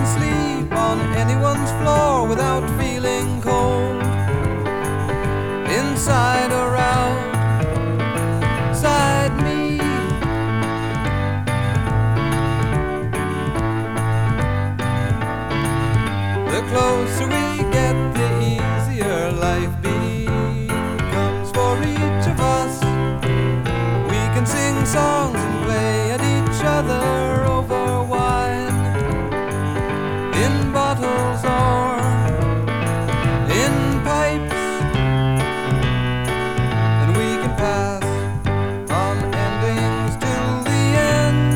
can sleep on anyone's floor without feeling cold. Inside or outside me, the closer we get, the easier life becomes for each of us. We can sing songs and play at each other over wine, in bottles or in pipes, and we can pass on endings till the end.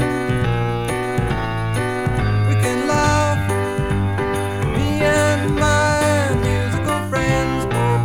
We can laugh, me and my musical friends.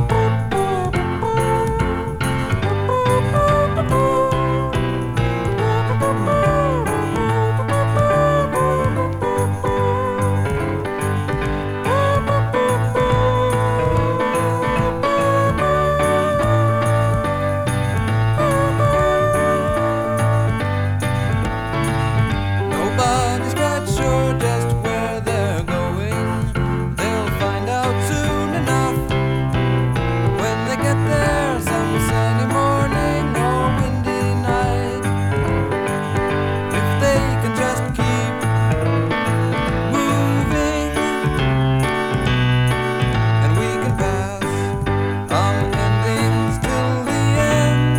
Nobody's quite sure just where they're going. They'll find out soon enough when they get there, some sunny morning or windy night. If they can just keep moving, and we can pass on endings till the end.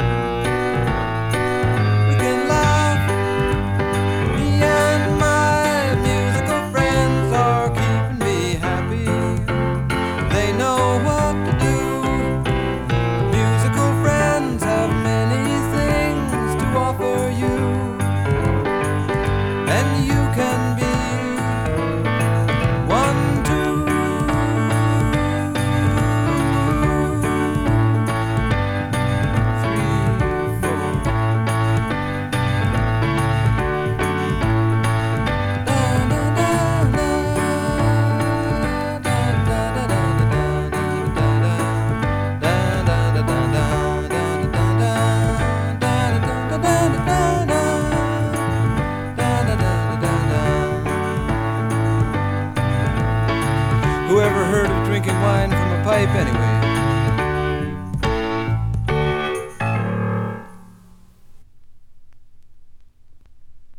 We can laugh, me and my musical friends are keeping me happy. They know what to do. Musical friends have many things to offer you, and you can be one too. Three, four. Whoever heard of drinking wine from a pipe anyway?